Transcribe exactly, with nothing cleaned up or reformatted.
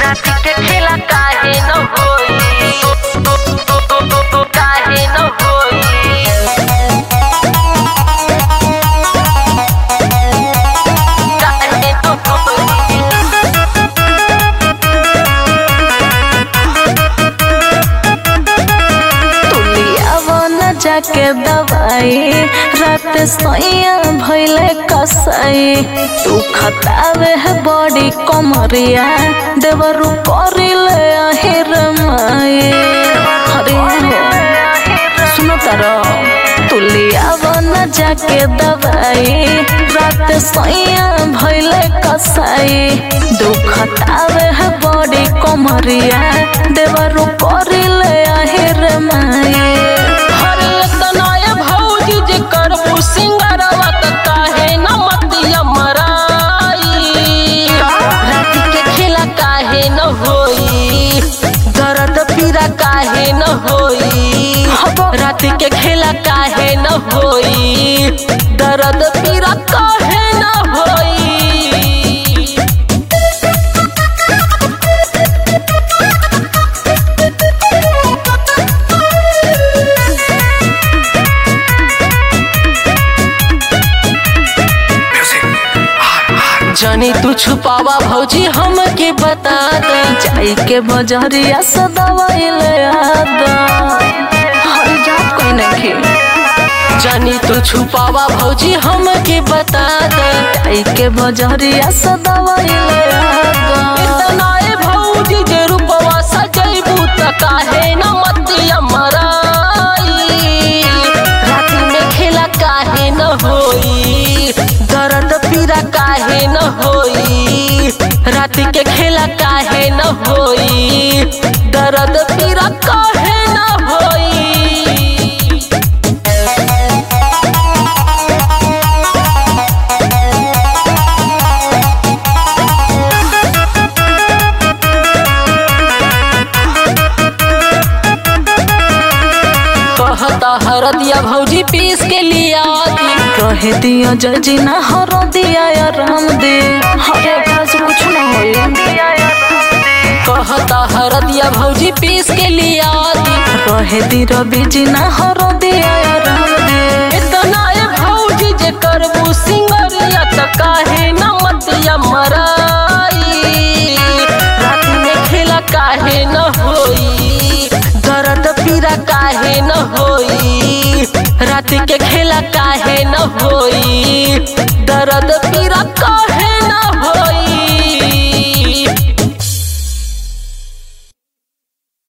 राती के खेला काहे न होई, काहे न होई, काहे न होई। जाके दवाई रात सोया भइले कसाई तू खतावे है बड़ी कमरिया देवरु करिले আহিर माई हरे सुनो तारो तुलिया बना जाके दवाई रात सोया भइले कसाई तू खतावे है बड़ी कमरिया देवरु करिले আহিर माई सिंगारवा त काहे न मतिया मराई, राती के खेला काहे न होई, दर्द पीरा काहे न होई, राती के खेला काहे न होई, दर्द पीरा काहे न होई। जानी तू छुपावा भौजी हमके बता दे, जाई के बजरिया से दवाई ले आदा हर जा कोई नहीं। जानी तू छुपावा भौजी हमके बता दे, जाई के बजरिया से दवाई ले आदा। इतना ए भौजी जे रूपवा सजैबू त काहे न मतिया मराई, राती में खेला काहे न होई, दर्द पीरा काहे न होई, राती के खेला काहे न होई, दर्द पीरा काहे न होई। कहता हरदिया भौजी पीस के लिया दी, कहे दिया जजी ना हर दिया या राम दे हरे घास कुछ न होई। कहता हरदिया भौजी पीस के लिया दी, कहे दी रवि जी ना हर दिया या राम दे। इतना ए भौजी जे करबू सिंगरिया त काहे न मतिया मराई, राती में खेला काहे न होई, दर्द पीरा काहे न होई, राती के खेला काहे न होई, दर्द पीरा काहे न होई।